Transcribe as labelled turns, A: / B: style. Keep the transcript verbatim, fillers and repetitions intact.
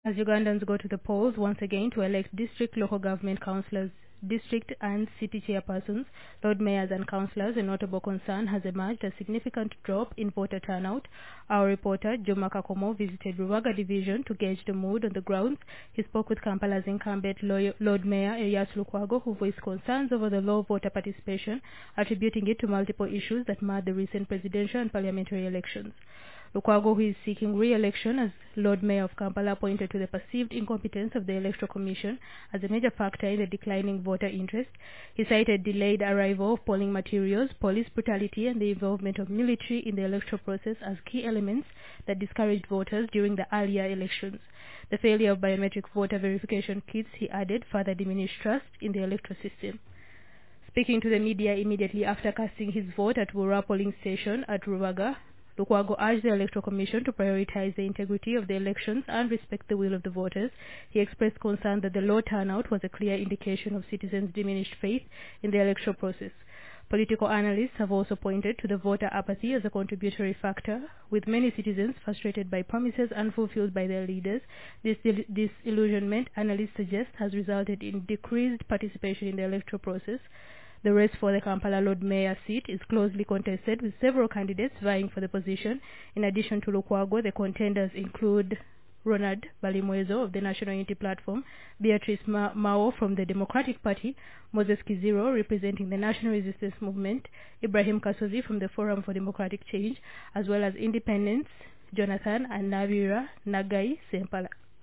A: As Ugandans go to the polls once again to elect district local government councillors, district and city chairpersons, lord mayors and councillors, a notable concern has emerged: a significant drop in voter turnout. Our reporter, Juma Kakomo, visited Ruwaga Division to gauge the mood on the ground. He spoke with Kampala's incumbent Lord Mayor Elias Lukwago, who voiced concerns over the low voter participation, attributing it to multiple issues that marred the recent presidential and parliamentary elections. Lukwago, who is seeking re-election as Lord Mayor of Kampala, pointed to the perceived incompetence of the Electoral Commission as a major factor in the declining voter interest. He cited delayed arrival of polling materials, police brutality, and the involvement of military in the electoral process as key elements that discouraged voters during the earlier elections. The failure of biometric voter verification kits, he added, further diminished trust in the electoral system. Speaking to the media immediately after casting his vote at Wura polling station at Ruwaga, Lukwago urged the Electoral Commission to prioritize the integrity of the elections and respect the will of the voters. He expressed concern that the low turnout was a clear indication of citizens' diminished faith in the electoral process. Political analysts have also pointed to the voter apathy as a contributory factor, with many citizens frustrated by promises unfulfilled by their leaders. This disillusionment, analysts suggest, has resulted in decreased participation in the electoral process. The race for the Kampala Lord Mayor seat is closely contested, with several candidates vying for the position. In addition to Lukwago, the contenders include Ronald Balimwezo of the National Unity Platform, Beatrice Ma- Mao from the Democratic Party, Moses Kiziro representing the National Resistance Movement, Ibrahim Kasozi from the Forum for Democratic Change, as well as independents Jonathan and Navira Nagai Sempala.